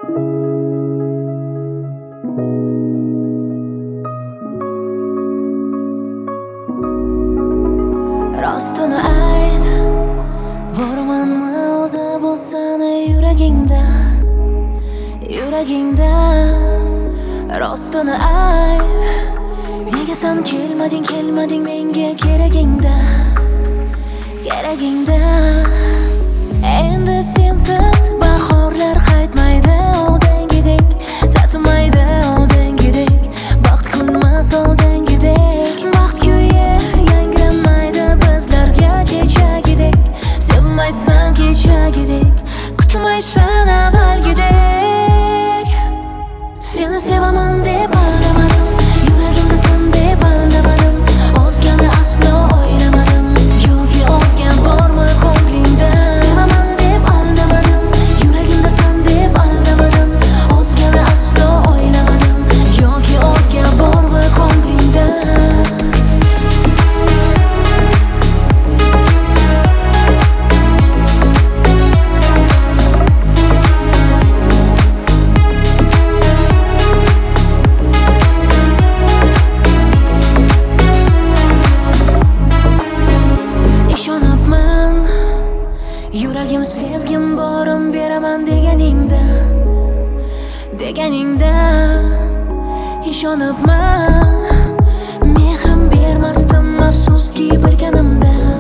Rostini ayt, bormanmi o'zi bu seni yuragingda, yuragingda. Rostini ayt, nega sen kelmading menga keragingda, keragingda. Endi sensiz bahorlar qaytmaydi, oldingidek tatmaydi, oldingidek baxt kunmas, oldingidek baxt kuyi yangramaydi bizlarga kechagidek. Sevmaysan kechagidek, kutmaysan avvalgidek. Seni sevaman deb aldamadim, yuragimda sen deb aldamadim. O'zgani aslo o'ylamadim, yo'q o'zga bormi ko'nglingda. Sevaman deb aldamadim, yuragimda sen deb aldamadim. O'zgani aslo o'ylamadim, yo'q o'zga bormi ko'nglingda. Ishonibman, yuragim sevgim borim beraman deganingda, deganingda. Ishonibman, mehrim bermasdim afsuski bilganimda.